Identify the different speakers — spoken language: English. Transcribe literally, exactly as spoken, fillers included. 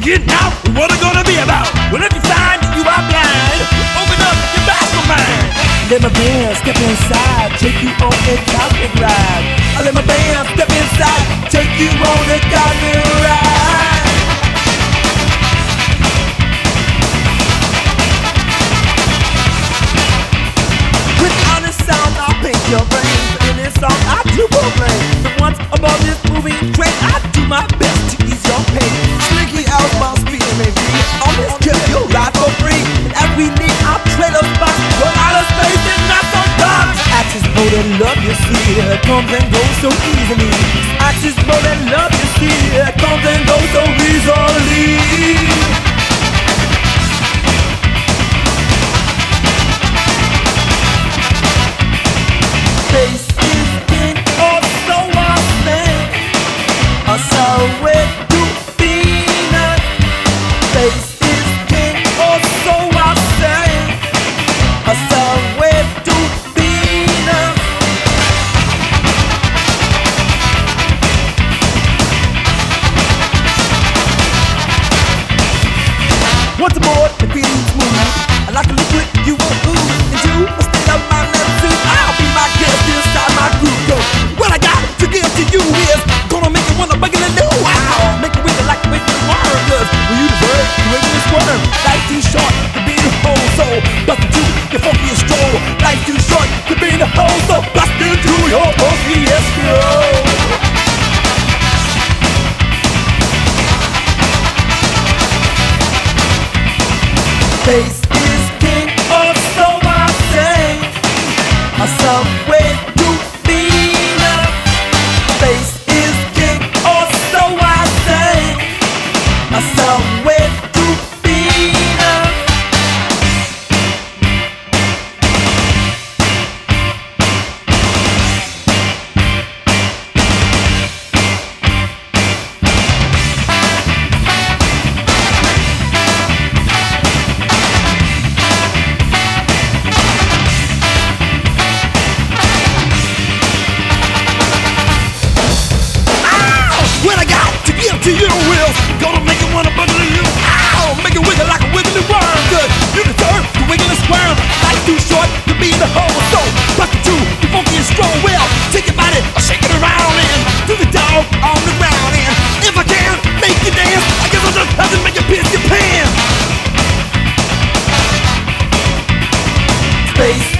Speaker 1: Getting out, what it gonna be about? Well, if you find that you are blind, open up your bashful mind.
Speaker 2: Let my band step inside, take you on a cosmic ride. I let my band step inside, take you on a cosmic ride. With honest sound, I'll paint your brain. In this song, I do proclaim that once above this moving train, I do my best to ease your pain. Slinky out my speed, maybe on this trip you'll ride for free. And as we leave our trailer spot, we're out of space and not so dark. Axis boat and love, you see, it comes and goes so easily. Axis boat and love, you see, it comes and goes so easily. Space is king, or so I think, or so it do be not. Space is king, or so I think, or so it do be not. Once aboard the feeling smooth, like a liquid you won't lose into a state of my medicine. I'll be my guest inside my groove. Go. What I got to give to you is gonna make you wanna bug in the new. Wow, make you wiggle like a wicked worm. Cause when you deserve to wiggle and squirm. Life too short to be in the whole soul. Bust into your funky stroll. Life too short to be in the whole soul. Bust into your funky stroll. Space is king, or so I say, or some way to be love. Space is king, or so I say, or some way to be love. What I got to give to you is gonna make it wanna buggle you. Ow, make it wiggle like a wiggly worm. Cause you deserve to wiggle and squirm. Life too short to be in the whole soul. Bust it to the funky and strong. Well, take your body, or shake it around and do the dog on the ground. And if I can make you dance, I guess I'll just have to make you piss your pants. Space